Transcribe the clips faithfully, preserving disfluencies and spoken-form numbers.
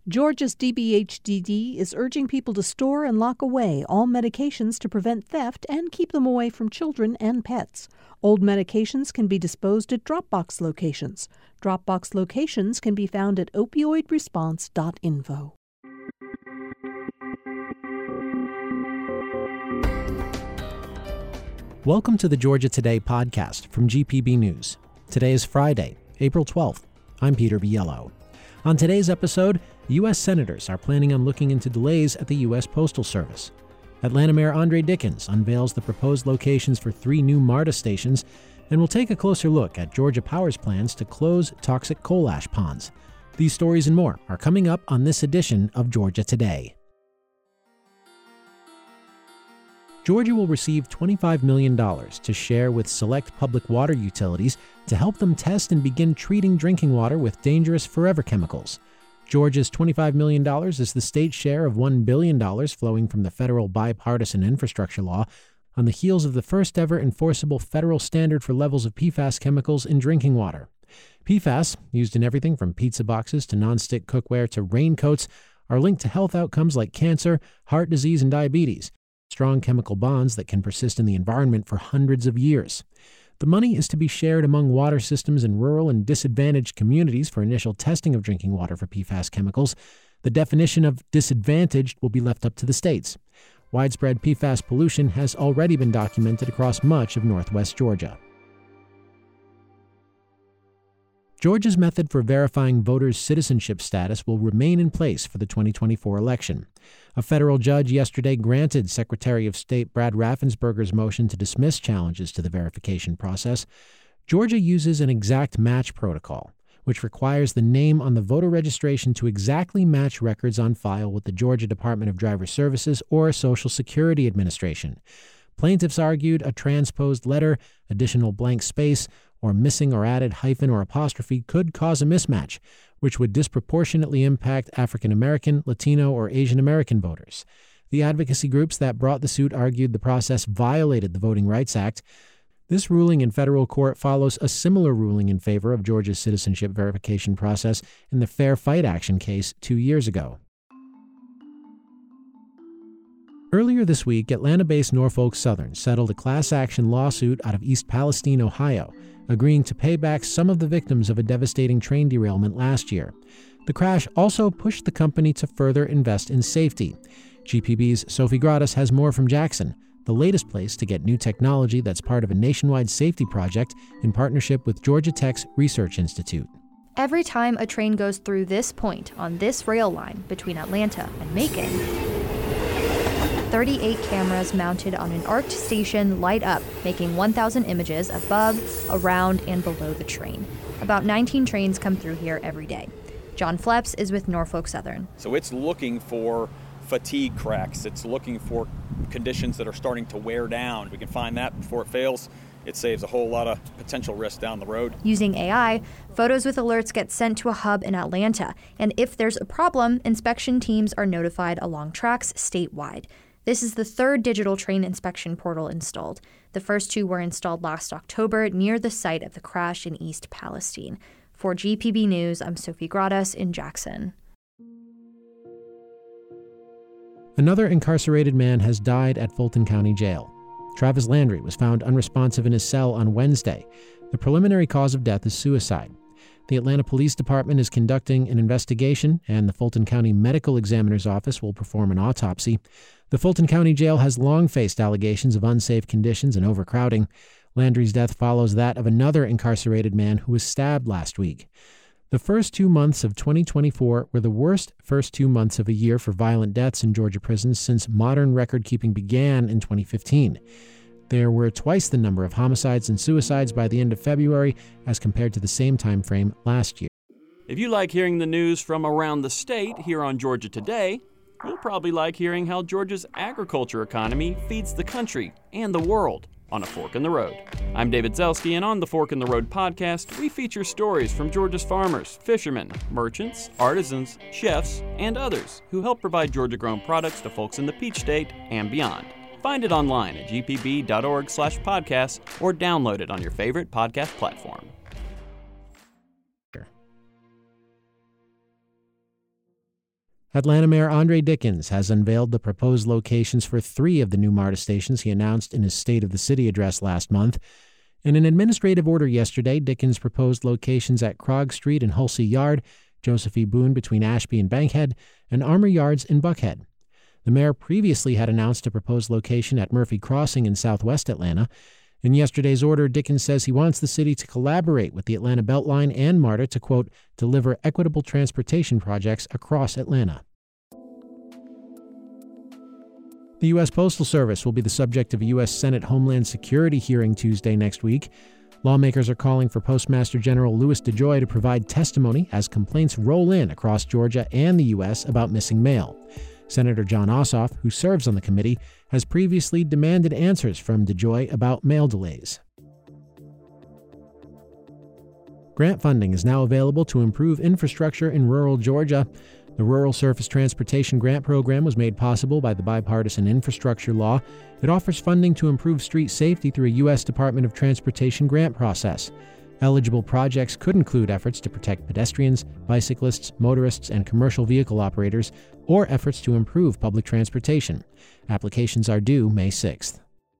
Georgia's D B H D D is urging people to store and lock away all medications to prevent theft and keep them away from children and pets. Old medications can be disposed at Dropbox locations. Dropbox locations can be found at opioid response dot info. Welcome to the Georgia Today podcast from G P B News. Today is Friday, April twelfth. I'm Peter Biello. On today's episode, U S senators are planning on looking into delays at the U S Postal Service. Atlanta Mayor Andre Dickens unveils the proposed locations for three new MARTA stations, and we'll take a closer look at Georgia Power's plans to close toxic coal ash ponds. These stories and more are coming up on this edition of Georgia Today. Georgia will receive twenty-five million dollars to share with select public water utilities to help them test and begin treating drinking water with dangerous forever chemicals. Georgia's twenty-five million dollars is the state's share of one billion dollars flowing from the federal bipartisan infrastructure law on the heels of the first ever enforceable federal standard for levels of P FAS chemicals in drinking water. P FAS, used in everything from pizza boxes to nonstick cookware to raincoats, are linked to health outcomes like cancer, heart disease, and diabetes. Strong chemical bonds that can persist in the environment for hundreds of years. The money is to be shared among water systems in rural and disadvantaged communities for initial testing of drinking water for P FAS chemicals. The definition of disadvantaged will be left up to the states. Widespread P FAS pollution has already been documented across much of northwest Georgia. Georgia's method for verifying voters' citizenship status will remain in place for the twenty twenty-four election. A federal judge yesterday granted Secretary of State Brad Raffensperger's motion to dismiss challenges to the verification process. Georgia uses an exact match protocol, which requires the name on the voter registration to exactly match records on file with the Georgia Department of Driver Services or Social Security Administration. Plaintiffs argued a transposed letter, additional blank space, or missing or added hyphen or apostrophe could cause a mismatch, which would disproportionately impact African American, Latino, or Asian American voters. The advocacy groups that brought the suit argued the process violated the Voting Rights Act. This ruling in federal court follows a similar ruling in favor of Georgia's citizenship verification process in the Fair Fight Action case two years ago. Earlier this week, Atlanta-based Norfolk Southern settled a class-action lawsuit out of East Palestine, Ohio, agreeing to pay back some of the victims of a devastating train derailment last year. The crash also pushed the company to further invest in safety. G P B's Sophie Gradas has more from Jackson, the latest place to get new technology that's part of a nationwide safety project in partnership with Georgia Tech's Research Institute. Every time a train goes through this point on this rail line between Atlanta and Macon, thirty-eight cameras mounted on an arced station light up, making one thousand images above, around, and below the train. About nineteen trains come through here every day. John Fleps is with Norfolk Southern. So it's looking for fatigue cracks. It's looking for conditions that are starting to wear down. We can find that before it fails. It saves a whole lot of potential risk down the road. Using A I, photos with alerts get sent to a hub in Atlanta, and if there's a problem, inspection teams are notified along tracks statewide. This is the third digital train inspection portal installed. The first two were installed last October near the site of the crash in East Palestine. For G P B News, I'm Sophie Gradas in Jackson. Another incarcerated man has died at Fulton County Jail. Travis Landry was found unresponsive in his cell on Wednesday. The preliminary cause of death is suicide. The Atlanta Police Department is conducting an investigation, and the Fulton County Medical Examiner's Office will perform an autopsy. The Fulton County Jail has long faced allegations of unsafe conditions and overcrowding. Landry's death follows that of another incarcerated man who was stabbed last week. The first two months of twenty twenty-four were the worst first two months of a year for violent deaths in Georgia prisons since modern record-keeping began in twenty fifteen. There were twice the number of homicides and suicides by the end of February as compared to the same time frame last year. If you like hearing the news from around the state here on Georgia Today, you'll probably like hearing how Georgia's agriculture economy feeds the country and the world on A Fork in the Road. I'm David Zelski, and on the Fork in the Road podcast, we feature stories from Georgia's farmers, fishermen, merchants, artisans, chefs, and others who help provide Georgia-grown products to folks in the Peach State and beyond. Find it online at g p b dot org slash podcast or download it on your favorite podcast platform. Atlanta Mayor Andre Dickens has unveiled the proposed locations for three of the new MARTA stations he announced in his State of the City address last month. In an administrative order yesterday, Dickens proposed locations at Krog Street and Hulsey Yard, Joseph E. Boone between Ashby and Bankhead, and Armour Yards in Buckhead. The mayor previously had announced a proposed location at Murphy Crossing in southwest Atlanta. In yesterday's order, Dickens says he wants the city to collaborate with the Atlanta Beltline and MARTA to, quote, deliver equitable transportation projects across Atlanta. The U S Postal Service will be the subject of a U S Senate Homeland Security hearing Tuesday next week. Lawmakers are calling for Postmaster General Louis DeJoy to provide testimony as complaints roll in across Georgia and the U S about missing mail. Senator Jon Ossoff, who serves on the committee, has previously demanded answers from DeJoy about mail delays. Grant funding is now available to improve infrastructure in rural Georgia. The Rural Surface Transportation Grant Program was made possible by the bipartisan infrastructure law. It offers funding to improve street safety through a U S Department of Transportation grant process. Eligible projects could include efforts to protect pedestrians, bicyclists, motorists, and commercial vehicle operators, or efforts to improve public transportation. Applications are due May sixth.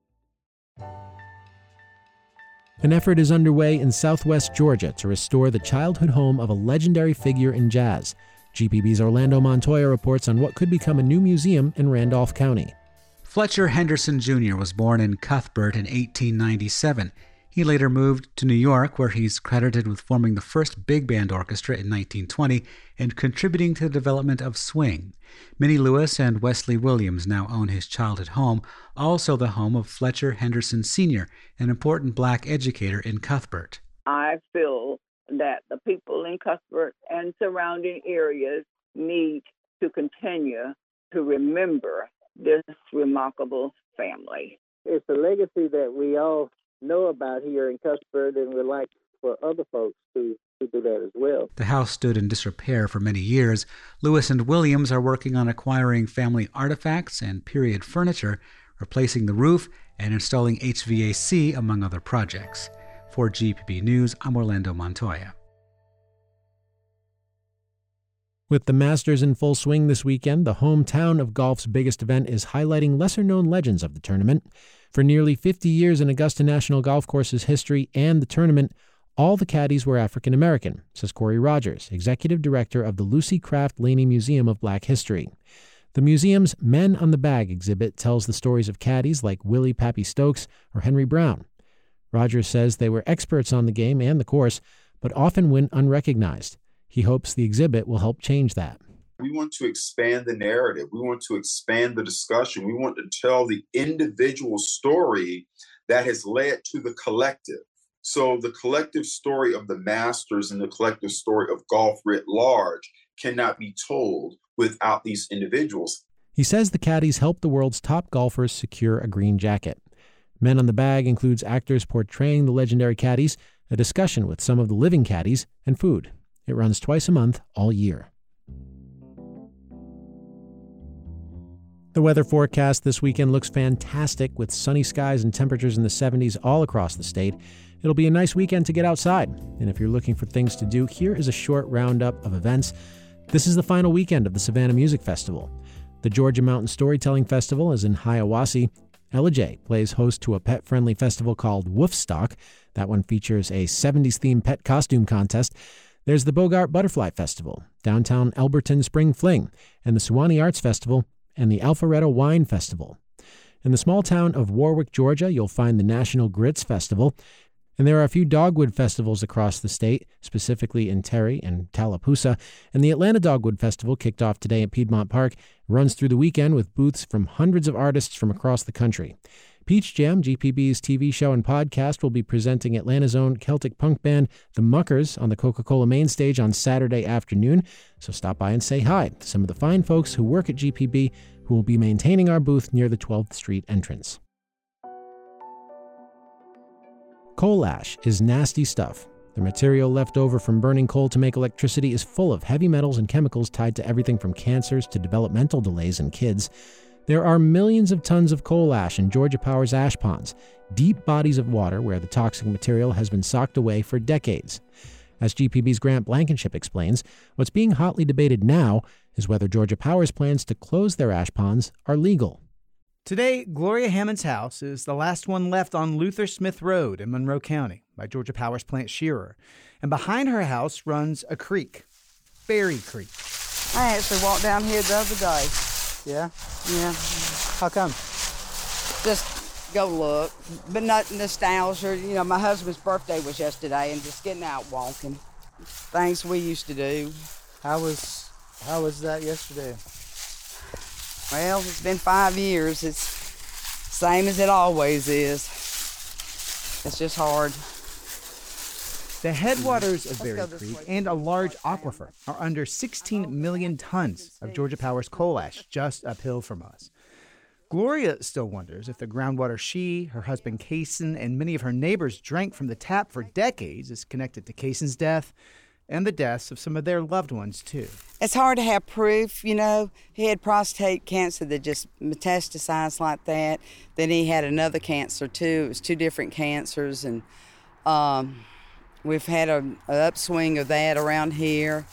An effort is underway in southwest Georgia to restore the childhood home of a legendary figure in jazz. G P B's Orlando Montoya reports on what could become a new museum in Randolph County. Fletcher Henderson Junior was born in Cuthbert in eighteen ninety-seven. He later moved to New York, where he's credited with forming the first big band orchestra in nineteen twenty and contributing to the development of swing. Minnie Lewis and Wesley Williams now own his childhood home, also the home of Fletcher Henderson Senior, an important black educator in Cuthbert. I feel that the people in Cuthbert and surrounding areas need to continue to remember this remarkable family. It's a legacy that we all know about here in Cuthbert, and we'd like for other folks to, to do that as well. The house stood in disrepair for many years. Lewis and Williams are working on acquiring family artifacts and period furniture, replacing the roof, and installing H V A C, among other projects. For G P B News, I'm Orlando Montoya. With the Masters in full swing this weekend, the hometown of golf's biggest event is highlighting lesser-known legends of the tournament. For nearly fifty years in Augusta National Golf Course's history and the tournament, all the caddies were African American, says Corey Rogers, executive director of the Lucy Craft Laney Museum of Black History. The museum's Men on the Bag exhibit tells the stories of caddies like Willie Pappy Stokes or Henry Brown. Rogers says they were experts on the game and the course, but often went unrecognized. He hopes the exhibit will help change that. We want to expand the narrative. We want to expand the discussion. We want to tell the individual story that has led to the collective. So the collective story of the Masters and the collective story of golf writ large cannot be told without these individuals. He says the caddies helped the world's top golfers secure a green jacket. Men on the Bag includes actors portraying the legendary caddies, a discussion with some of the living caddies, and food. It runs twice a month all year. The weather forecast this weekend looks fantastic with sunny skies and temperatures in the seventies all across the state. It'll be a nice weekend to get outside. And if you're looking for things to do, here is a short roundup of events. This is the final weekend of the Savannah Music Festival. The Georgia Mountain Storytelling Festival is in Hiawassee. Ella J plays host to a pet-friendly festival called Woofstock. That one features a seventies-themed pet costume contest. There's the Bogart Butterfly Festival, downtown Elberton Spring Fling, and the Suwannee Arts Festival, and the Alpharetta Wine Festival. In the small town of Warwick, Georgia, you'll find the National Grits Festival, and there are a few dogwood festivals across the state, specifically in Terry and Tallapoosa, and the Atlanta Dogwood Festival kicked off today at Piedmont Park, runs through the weekend with booths from hundreds of artists from across the country. Peach Jam, G P B's T V show and podcast, will be presenting Atlanta's own Celtic punk band, The Muckers, on the Coca-Cola main stage on Saturday afternoon. So stop by and say hi to some of the fine folks who work at G P B who will be maintaining our booth near the twelfth Street entrance. Coal ash is nasty stuff. The material left over from burning coal to make electricity is full of heavy metals and chemicals tied to everything from cancers to developmental delays in kids. There are millions of tons of coal ash in Georgia Power's ash ponds, deep bodies of water where the toxic material has been socked away for decades. As G P B's Grant Blankenship explains, what's being hotly debated now is whether Georgia Power's plans to close their ash ponds are legal. Today, Gloria Hammond's house is the last one left on Luther Smith Road in Monroe County by Georgia Power's Plant Shearer. And behind her house runs a creek, Berry Creek. I actually walked down here the other day. Yeah? Yeah. How come? Just go look, but not nostalgia. You know, my husband's birthday was yesterday, and just getting out walking. Things we used to do. How was how was that yesterday? Well, it's been five years. It's same as it always is. It's just hard. The headwaters of Berry Creek and a large aquifer are under sixteen million tons of Georgia Power's coal ash just uphill from us. Gloria still wonders if the groundwater she, her husband Kaysen, and many of her neighbors drank from the tap for decades is connected to Kaysen's death and the deaths of some of their loved ones, too. It's hard to have proof, you know. He had prostate cancer that just metastasized like that. Then he had another cancer, too. It was two different cancers, and um, we've had an upswing of that around here.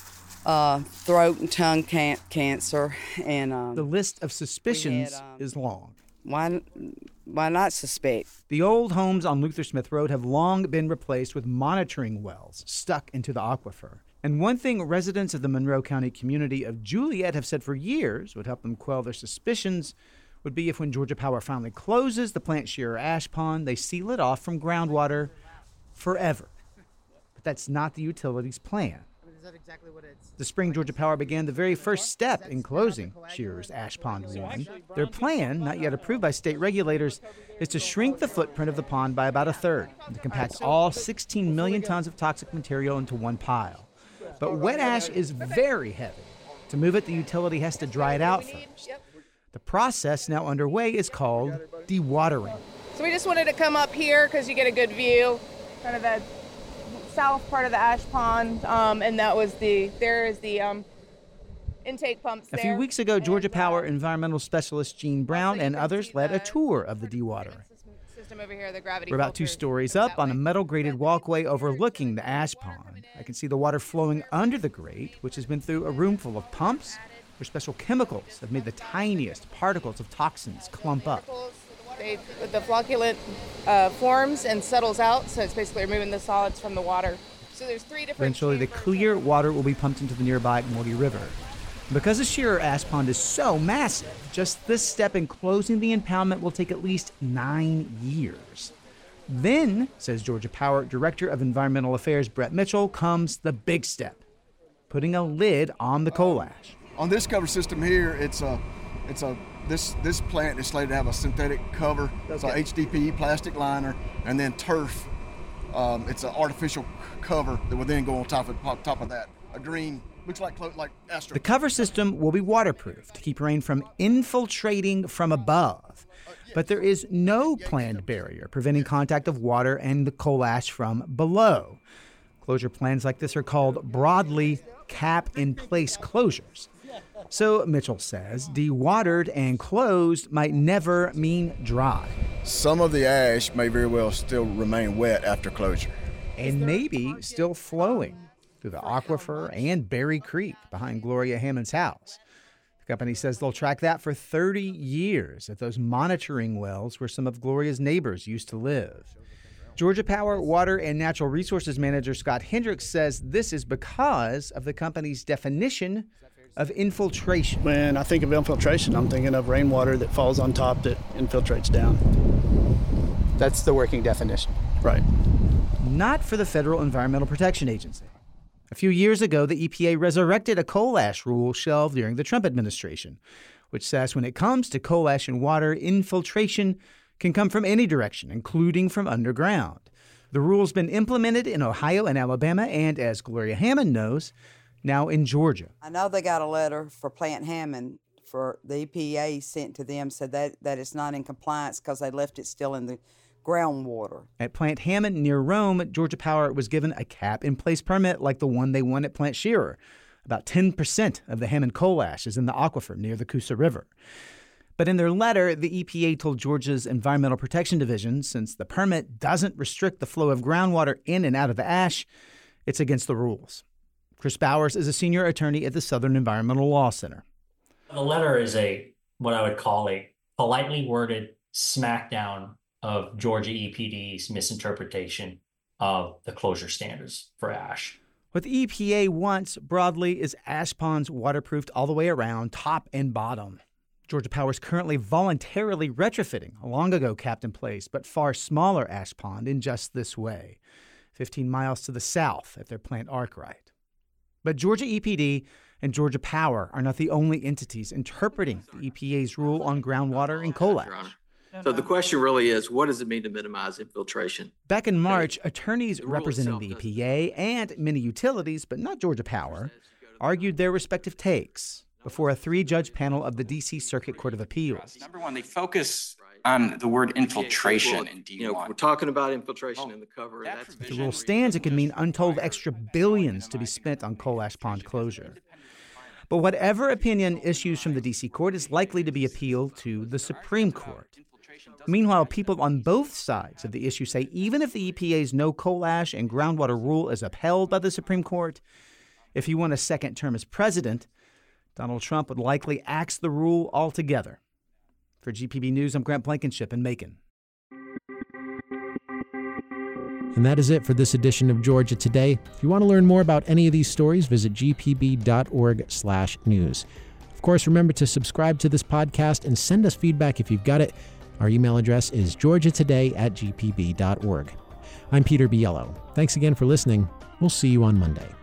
Uh, throat and tongue can- cancer. and um, The list of suspicions had, um, is long. Why, why not suspect? The old homes on Luther Smith Road have long been replaced with monitoring wells stuck into the aquifer. And one thing residents of the Monroe County community of Juliet have said for years would help them quell their suspicions would be if when Georgia Power finally closes the Plant Shearer ash pond, they seal it off from groundwater forever. But that's not the utility's plan. Is that exactly what it's... The spring Georgia Power began the very first step in closing Shearer's Ash Pond one. Their plan, not yet approved by state regulators, is to shrink the footprint of the pond by about a third and to compact all sixteen million tons of toxic material into one pile. But wet ash is very heavy. To move it, the utility has to dry it out first. The process now underway is called dewatering. So we just wanted to come up here because you get a good view, kind of the south part of the ash pond, um, and that was the, there is the um, intake pumps there. A few weeks ago, Georgia Power environmental specialist Gene Brown and others led a tour of the dewatering. Over here, the gravity We're about two stories up on a metal-grated walkway overlooking the ash pond. I can see the water flowing under the grate, which has been through a room full of pumps where special chemicals have made the tiniest particles of toxins clump up. They, the flocculent uh, forms and settles out, so it's basically removing the solids from the water. So there's three different. Eventually, the clear water will be pumped into the nearby Morty River. Because the Shearer Ash Pond is so massive, just this step in closing the impoundment will take at least nine years. Then, says Georgia Power Director of Environmental Affairs Brett Mitchell, comes the big step, putting a lid on the coal ash. On this cover system here, it's a, it's a this this plant is slated to have a synthetic cover. Okay. It's a H D P E plastic liner, and then turf. Um, it's an artificial cover that will then go on top of top of that. A green. Looks like like astro. The cover system will be waterproof to keep rain from infiltrating from above. But there is no planned barrier preventing contact of water and the coal ash from below. Closure plans like this are called broadly cap-in-place closures. So, Mitchell says, dewatered and closed might never mean dry. Some of the ash may very well still remain wet after closure. And maybe still flowing through the aquifer and Berry Creek behind Gloria Hammond's house. The company says they'll track that for thirty years at those monitoring wells where some of Gloria's neighbors used to live. Georgia Power Water and Natural Resources Manager Scott Hendricks says this is because of the company's definition of infiltration. When I think of infiltration, I'm thinking of rainwater that falls on top that infiltrates down. That's the working definition. Right. Not for the Federal Environmental Protection Agency. A few years ago, the E P A resurrected a coal ash rule shelved during the Trump administration, which says when it comes to coal ash and water, infiltration can come from any direction, including from underground. The rule's been implemented in Ohio and Alabama, and as Gloria Hammond knows, now in Georgia. I know they got a letter for Plant Hammond for the E P A sent to them, said that, that it's not in compliance because they left it still in the groundwater. At Plant Hammond near Rome, Georgia Power was given a cap-in-place permit like the one they won at Plant Shearer. About ten percent of the Hammond coal ash is in the aquifer near the Coosa River. But in their letter, the E P A told Georgia's Environmental Protection Division, since the permit doesn't restrict the flow of groundwater in and out of the ash, it's against the rules. Chris Bowers is a senior attorney at the Southern Environmental Law Center. The letter is a what I would call a politely worded smackdown of Georgia E P D's misinterpretation of the closure standards for ash. What the E P A wants broadly is ash ponds waterproofed all the way around, top and bottom. Georgia Power is currently voluntarily retrofitting a long-ago capped in place but far smaller ash pond in just this way, fifteen miles to the south at their plant Arkwright. But Georgia E P D and Georgia Power are not the only entities interpreting the E P A's rule on groundwater and coal ash. So the question really is, what does it mean to minimize infiltration? Back in March, attorneys representing the E P A and many utilities, but not Georgia Power, argued their respective takes before a three-judge panel of the D C Circuit Court of Appeals. Number one, they focus on the word infiltration in D one. You know, we're talking about infiltration in the cover. That's If the rule stands, it could mean untold extra billions to be spent on coal ash pond closure. But whatever opinion issues from the D C Court is likely to be appealed to the Supreme Court. Meanwhile, people on both sides of the issue say even if the E P A's no coal ash and groundwater rule is upheld by the Supreme Court, if he won a second term as president, Donald Trump would likely axe the rule altogether. For G P B News, I'm Grant Blankenship in Macon. And that is it for this edition of Georgia Today. If you want to learn more about any of these stories, visit g p b dot org slash news. Of course, remember to subscribe to this podcast and send us feedback if you've got it. Our email address is georgia today at g p b dot org. I'm Peter Biello. Thanks again for listening. We'll see you on Monday.